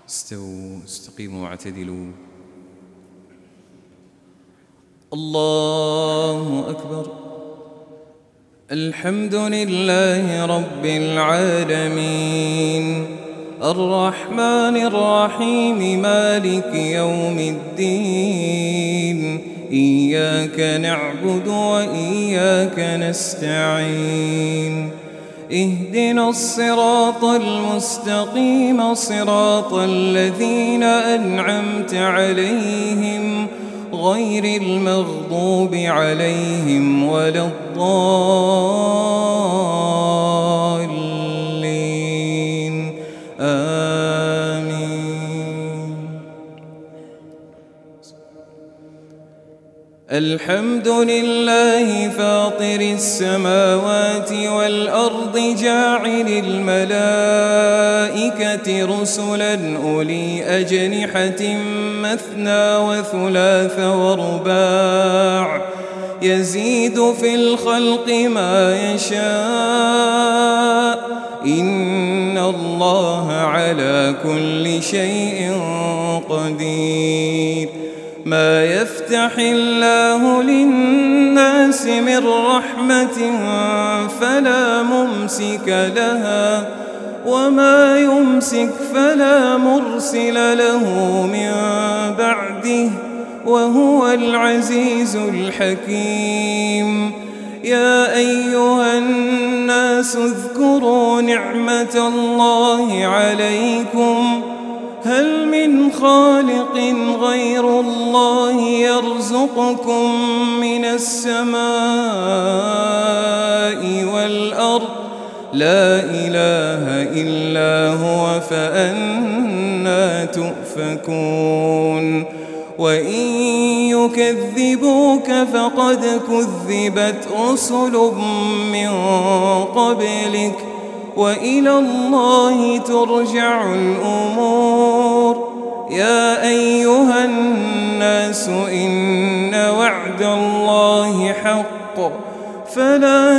استووا استقيموا واعتدلوا. الله أكبر. الحمد لله رب العالمين الرحمن الرحيم مالك يوم الدين إياك نعبد وإياك نستعين اهدنا الصراط المستقيم صراط الذين أنعمت عليهم غير المغضوب عليهم ولا الضالين آمين. الحمد لله فاطر السماوات والأرض جاعل الملائكة رسلا أولي أجنحة مثنى وثلاث ورباع يزيد في الخلق ما يشاء إن الله على كل شيء قدير. ما يفتح الله للناس من رحمة فلا ممسك لها وما يمسك فلا مرسل له من بعده وهو العزيز الحكيم. يا أيها الناس اذكروا نعمة الله عليكم هل من خالق غير الله يرزقكم من السماء والأرض لا إله إلا هو فأنى تؤفكون. وإن يكذبوك فقد كذبت رسل من قبلك وإلى الله ترجع الأمور. يا أيها الناس إن وعد الله حق فلا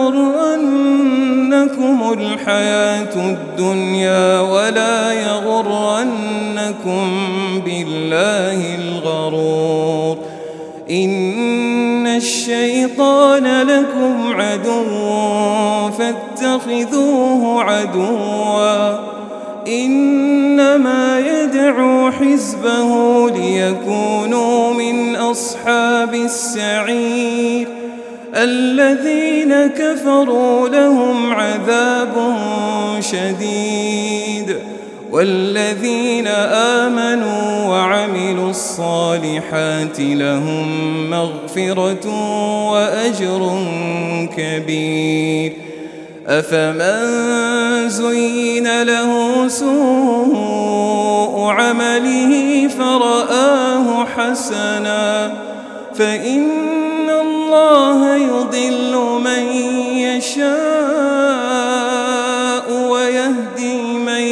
تغرنكم الحياة الدنيا ولا يغرنكم بالله الغرور. إن الشيطان لكم عدو فاتخذوه عدوا إنما يدعو حزبه ليكونوا من أصحاب السعير. الذين كفروا لهم عذاب شديد والذين آمنوا وعملوا الصالحات لهم مغفرة وأجر كبير. أفمن زين له سوء عمله فرآه حسنا فإن الله يضل من يشاء ويهدي من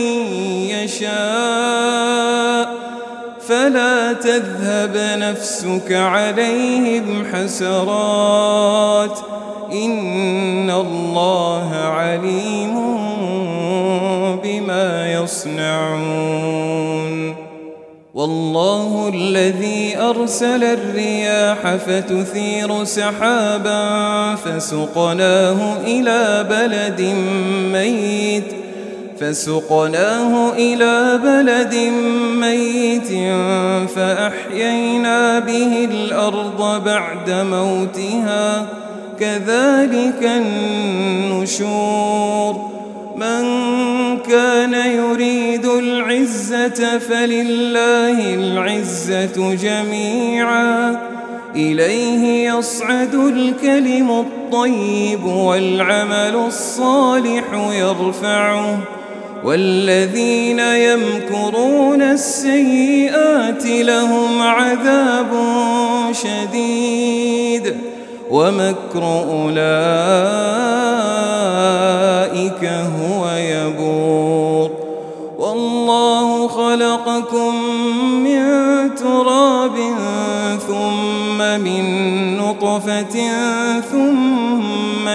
يشاء فلا تذهب نفسك عليهم حسرات إن الله عليم بما يصنعون. والله الذي أرسل الرياح فتثير سحابا فسقناه إلى بلد ميت فأحيينا به الأرض بعد موتها كذلك النشور. من كان يريد العزة فلله العزة جميعا إليه يصعد الكلم الطيب والعمل الصالح يرفعه والذين يمكرون السيئات لهم عذاب شديد ومكر أولئك هو يبور. والله خلقكم من تراب ثم من نطفة ثم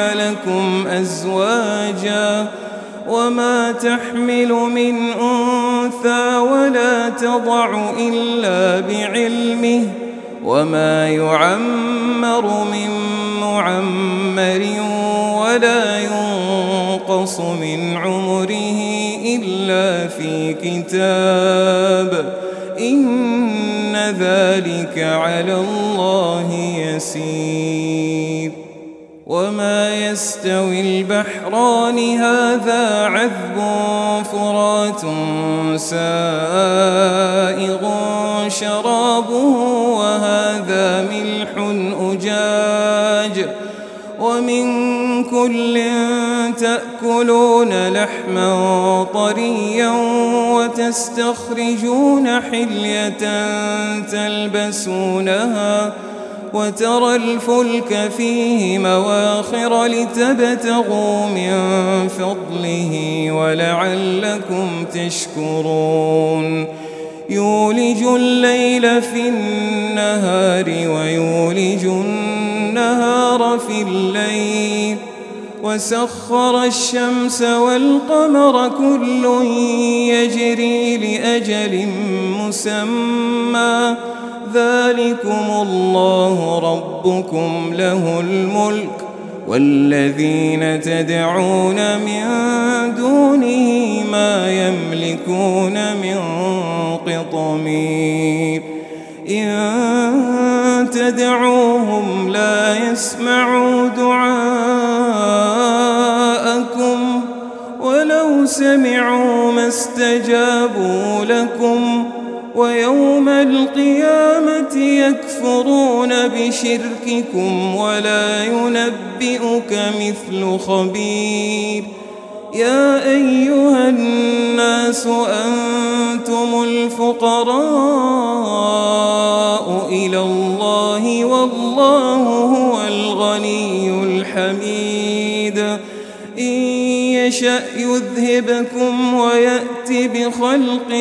جعلكم أزواجا وما تحمل من أنثى أنثى ولا تضع إلا بعلمه وما يعمر من معمر ولا ينقص من عمره إلا في كتاب إن ذلك على الله يسير وما يستوي البحران هذا عذب فرات سائغ شرابه وهذا ملح أجاج ومن كل تأكلون لحما طريا وتستخرجون حلية تلبسونها وترى الفلك فيه مواخر لتبتغوا من فضله ولعلكم تشكرون يولج الليل في النهار ويولج النهار في الليل وسخر الشمس والقمر كل يجري لأجل مسمى ذلكم الله ربكم له الملك والذين تدعون من دونه ما يملكون من قطمير إن تدعوهم لا يسمعوا دعاءكم ولو سمعوا ما استجابوا لكم ويوم القيامة يكفرون بشرككم ولا ينبئك مثل خبير يا أيها الناس أنتم الفقراء إلى الله والله هو الغني الحميد إن يشأ يذهبكم ويأت بخلق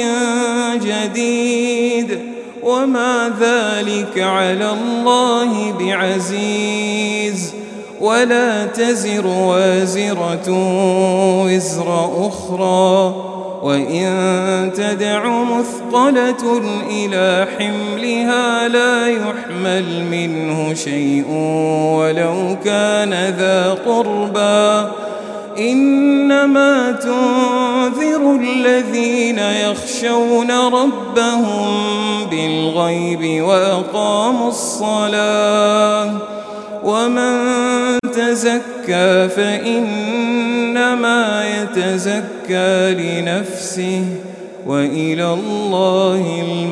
جديد وما ذلك على الله بعزيز ولا تزر وازرة وزر أخرى وإن تدع مثقلة إلى حملها لا يحمل منه شيء ولو كان ذا قربى إنما تنذر الذين يخشون ربهم بالغيب وأقاموا الصلاة ومن تزكى فإنما يتزكى لنفسه وإلى الله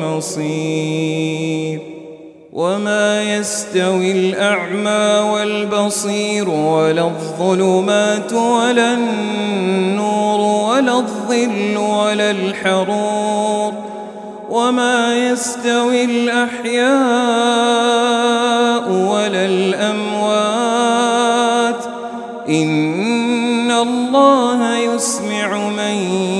المصير وما يستوي الأعمى والبصير ولا الظلمات ولا النور ولا الظل ولا الحرور وما يستوي الأحياء ولا الأموات إن الله يسمع من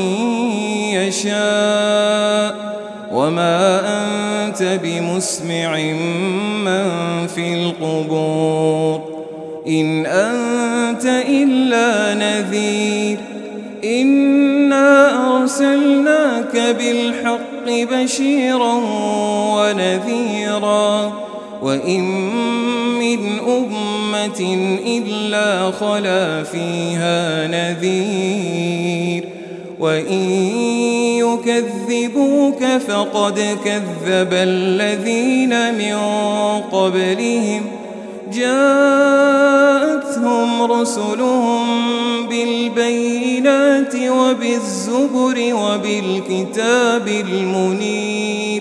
يشاء وما أنت بمسمع من في القبور إن أنت إلا نذير إنا أرسلناك بالحق بشيرا ونذيرا وإن من أمة إلا خلا فيها نذير وإن يكذبوك فقد كذب الذين من قبلهم جاءتهم رسلهم بالبينات وبالزبر وبالكتاب المنير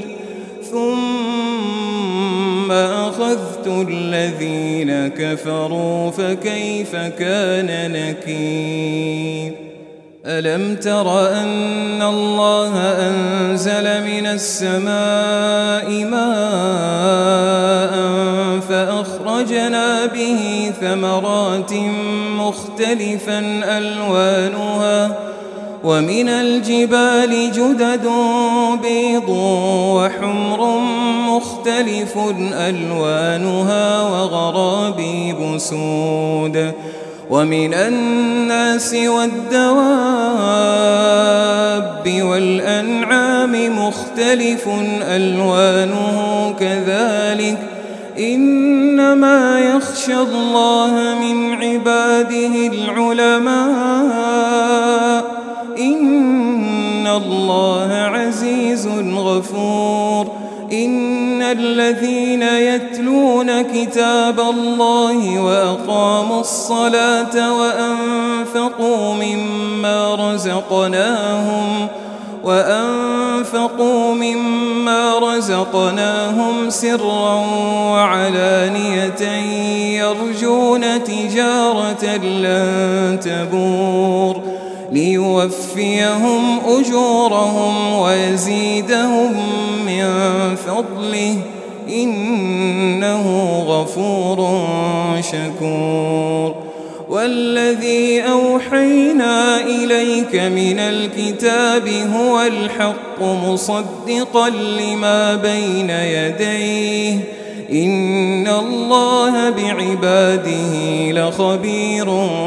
ثم أخذت الذين كفروا فكيف كان نكير ألم تر أن الله أنزل من السماء ماء فأخرجنا به ثمرات مختلفا ألوانها ومن الجبال جدد بيض وحمر مختلف ألوانها وغرابيب سود ومن الناس والدواب والأنعام مختلف ألوانه كذلك إنما يخشى الله من عباده العلماء إن الله عزيز غفور إن الذين يتلون كتاب الله وأقاموا الصلاة وأنفقوا مما رزقناهم سرا وعلانية يرجون تجارة لن تبور ليوفيهم أجورهم ويزيدهم من فضله إنه غفور شكور والذي أوحينا إليك من الكتاب هو الحق مصدقا لما بين يديه إن الله بعباده لخبير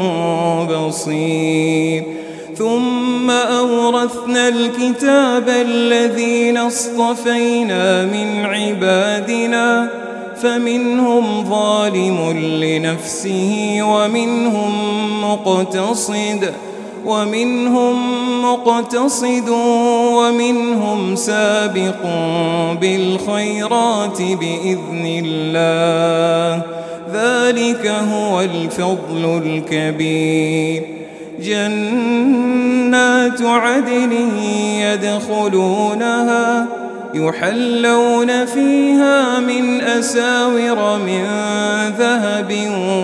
بصير ثم أورثنا الكتاب الذين اصطفينا من عبادنا فمنهم ظالم لنفسه ومنهم مقتصد ومنهم سابق بالخيرات بإذن الله ذلك هو الفضل الكبير جنات عدن يدخلونها يحلون فيها من أساور من ذهب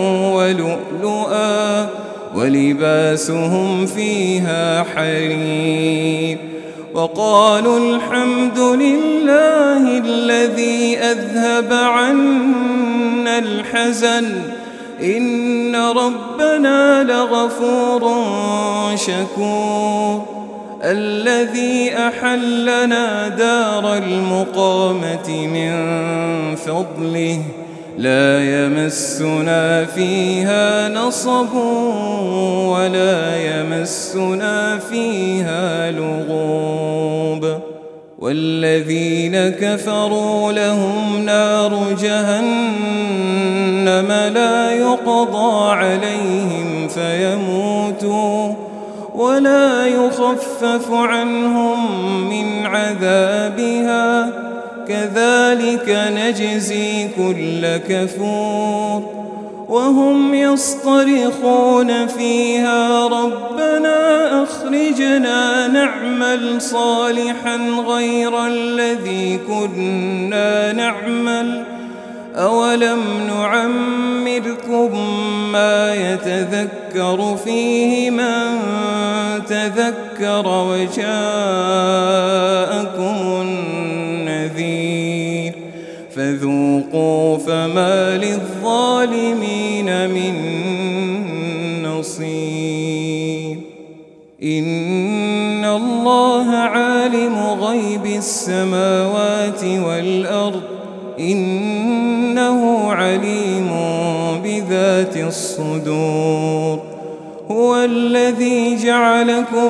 ولؤلؤا ولباسهم فيها حرير وقالوا الحمد لله الذي أذهب عنا الحزن إن ربنا لغفور شكور الذي أحلنا دار المقامة من فضله لا يمسنا فيها نصب ولا يمسنا فيها لغوب والذين كفروا لهم نار جهنم لا يقضى عليهم فيموتوا ولا يخفف عنهم من عذابها كذلك نجزي كل كفور وهم يصطرخون فيها ربنا أخرجنا نعمل صالحا غير الذي كنا نعمل أولم نعمركم ما يتذكر فيه من تذكر وجاءكم النذير فذوقوا فما للظالمين من نصير إن الله عالم غيب السماوات والأرض إنه عليم بذات الصدور هو الذي جعلكم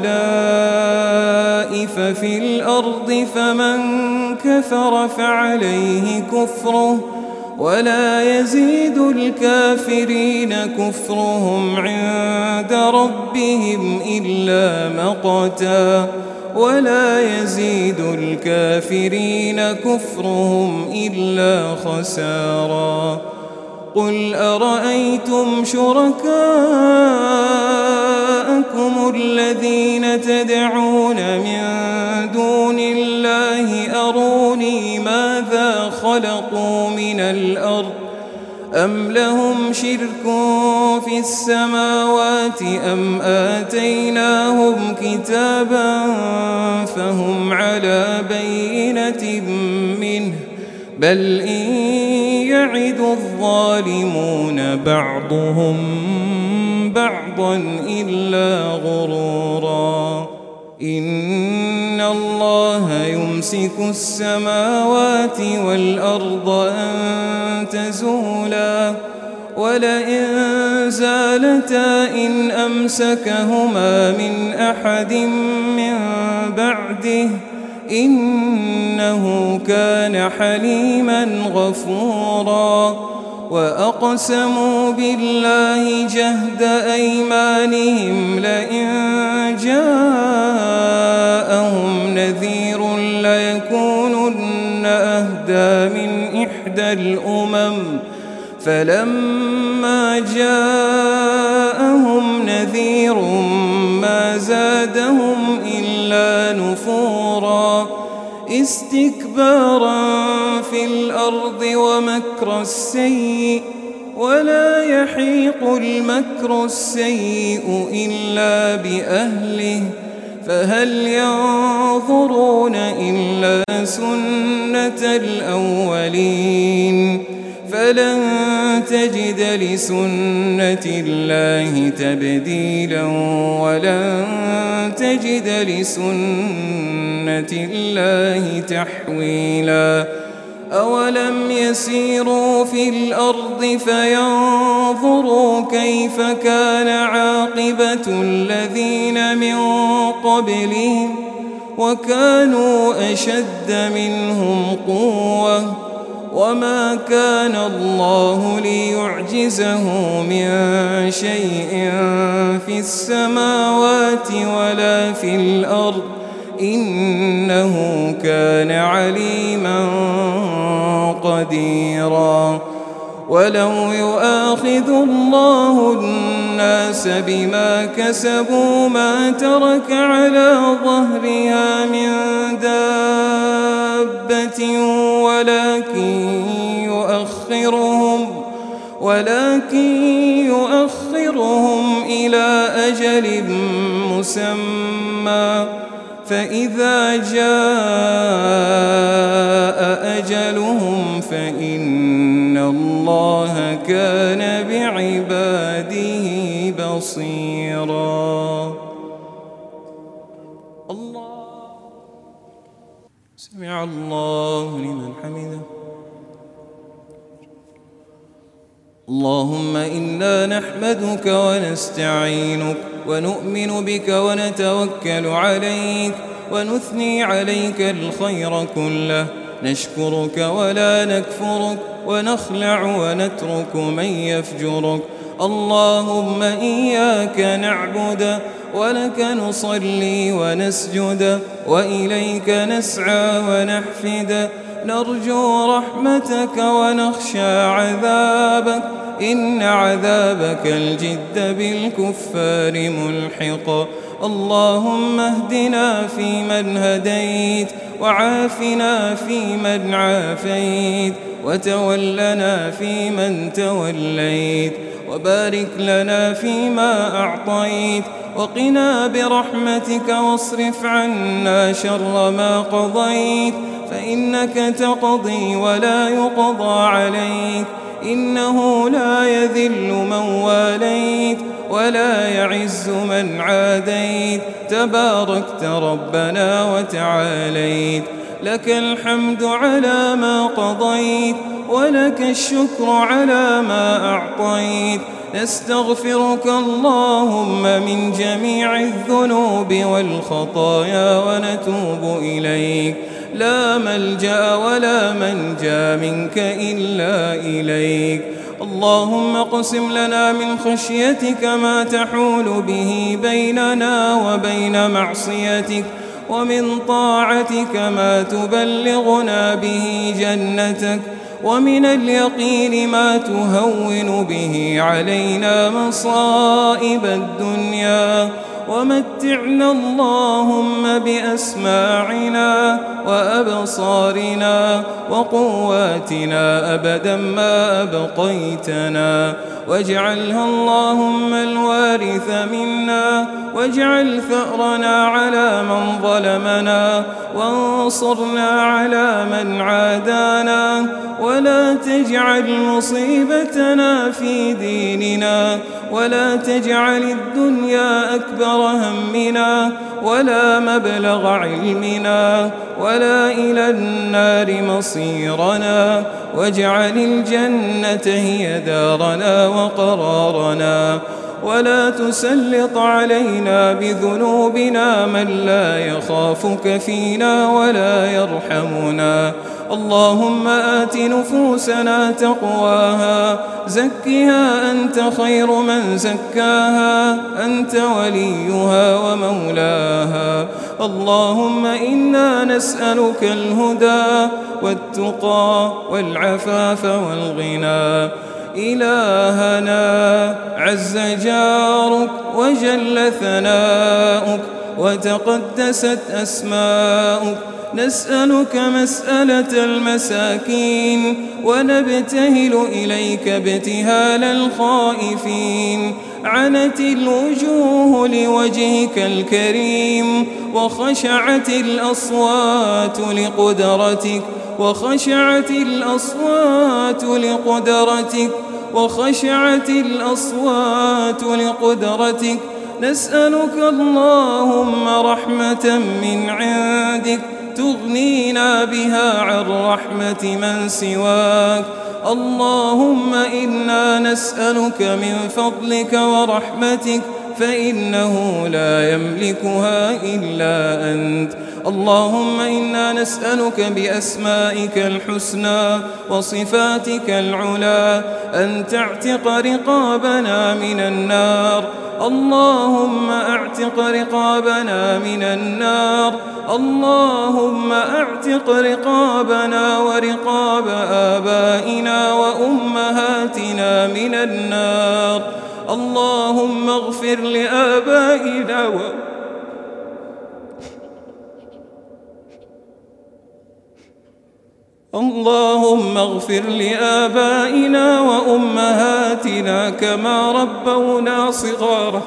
خلائف في الأرض فمن كفر فعليه كفره ولا يزيد الكافرين كفرهم عند ربهم إلا مقتا ولا يزيد الكافرين كفرهم إلا خسارا قل أرأيتم شركاءكم الذين تدعون من دون الله أروني ماذا خلقوا من الأرض أم لهم شرك في السماوات أم آتيناهم كتابا فهم على بينة منه بل إن يعد الظالمون بعضهم بعضا إلا غرورا إن الله يمسك السماوات والأرض أن تزولا ولئن زالتا إن أمسكهما من أحد من بعده إنه كان حليما غفورا وأقسموا بالله جهد أيمانهم لئن جاءهم نذير ليكونن أهدى من إحدى الأمم فلما جاءهم نذير ما زادهم إلا نفورا استكبارا في الأرض ومكر السيء ولا يحيق المكر السيء إلا بأهله فهل ينظرون إلا سنة الأولين فلن تجد لسنة الله تبديلا ولن تجد لسنة الله تحويلا أولم يسيروا في الأرض فينظروا كيف كان عاقبة الذين من قبلهم وكانوا أشد منهم قوة وما كان الله ليعجزه من شيء في السماوات ولا في الأرض إنه كان عليما قديرا ولو يؤاخذ الله الناس بما كسبوا ما ترك على ظهرها من دابة ولكن يؤخرهم إلى أجل مسمى فإذا جاء أجلهم فإن الله كان بعباده بصيرا. الله سمع الله لمن حمده. اللهم إنا نحمدك ونستعينك ونؤمن بك ونتوكل عليك ونثني عليك الخير كله نشكرك ولا نكفرك ونخلع ونترك من يفجرك. اللهم إياك نعبد ولك نصلي ونسجد وإليك نسعى ونحفد نرجو رحمتك ونخشى عذابك إن عذابك الجد بالكفار ملحق. اللهم اهدنا فيمن هديت وعافنا فيمن عافيت وتولنا فيمن توليت وبارك لنا فيما أعطيت وقنا برحمتك واصرف عنا شر ما قضيت فإنك تقضي ولا يقضى عليك إنه لا يذل من واليت ولا يعز من عاديت تباركت ربنا وتعاليت. لك الحمد على ما قضيت ولك الشكر على ما أعطيت. نستغفرك اللهم من جميع الذنوب والخطايا ونتوب إليك. لا ملجأ ولا منجا منك إلا إليك. اللهم اقسم لنا من خشيتك ما تحول به بيننا وبين معصيتك ومن طاعتك ما تبلغنا به جنتك ومن اليقين ما تهون به علينا مصائب الدنيا ومتعنا اللهم بأسماعنا وأبصارنا وقواتنا أبدا ما أبقيتنا واجعلها اللهم الوارث منا واجعل ثأرنا على من ظلمنا وانصرنا على من عادانا ولا تجعل مصيبتنا في ديننا ولا تجعل الدنيا أكبر همنا ولا مبلغ علمنا ولا إلى النار مصيرنا واجعل الجنة هي دارنا وقرارنا ولا تسلط علينا بذنوبنا من لا يخافك فينا ولا يرحمنا. اللهم آت نفوسنا تقواها زكها أنت خير من زكاها أنت وليها ومولاها. اللهم إنا نسألك الهدى والتقى والعفاف والغنى. إلهنا عز جارك وجل ثناؤك وتقدست أسماؤك نسألك مسألة المساكين ونبتهل إليك ابتهال الخائفين. عنت الوجوه لوجهك الكريم وخشعت الأصوات لقدرتك وخشعت الأصوات لقدرتك وخشعت الأصوات لقدرتك. نسألك اللهم رحمة من عندك تغنينا بها عن رحمة من سواك. اللهم إنا نسألك من فضلك ورحمتك فإنه لا يملكها إلا أنت. اللهم إنا نسألك بأسمائك الحسنى وصفاتك العلى أن تعتق رقابنا من النار. اللهم اعتق رقابنا من النار. اللهم اعتق رقابنا ورقاب آبائنا وأمهاتنا من النار. اللهم اغفر لآبائنا اللهم اغفر لآبائنا وأمهاتنا كما ربونا صغارا.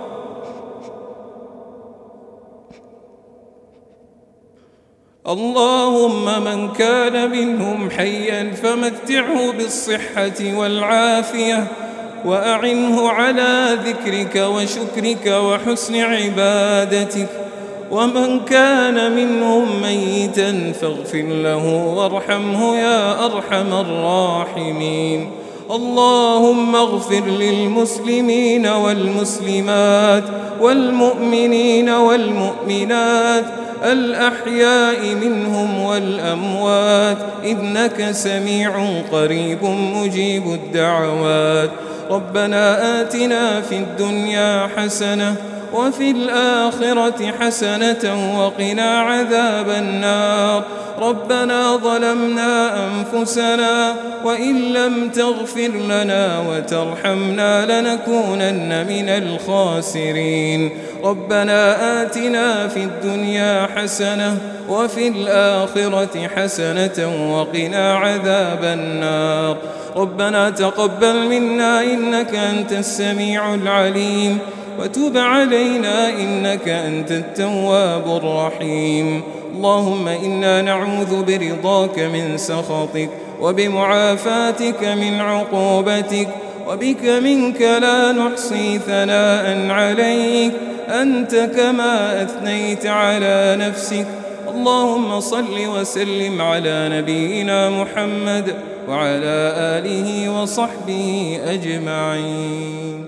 اللهم من كان منهم حيا فمتعه بالصحة والعافية وأعنه على ذكرك وشكرك وحسن عبادتك. ومن كان منهم ميتا فاغفر له وارحمه يا أرحم الراحمين. اللهم اغفر للمسلمين والمسلمات والمؤمنين والمؤمنات الأحياء منهم والأموات إنك سميع قريب مجيب الدعوات. ربنا آتنا في الدنيا حسنة وفي الآخرة حسنة وقنا عذاب النار. ربنا ظلمنا أنفسنا وإن لم تغفر لنا وترحمنا لنكونن من الخاسرين. ربنا آتنا في الدنيا حسنة وفي الآخرة حسنة وقنا عذاب النار. ربنا تقبل منا إنك أنت السميع العليم وتب علينا إنك أنت التواب الرحيم. اللهم إنا نعوذ برضاك من سخطك وبمعافاتك من عقوبتك وبك منك لا نحصي ثناء عليك أنت كما أثنيت على نفسك. اللهم صل وسلم على نبينا محمد وعلى آله وصحبه أجمعين.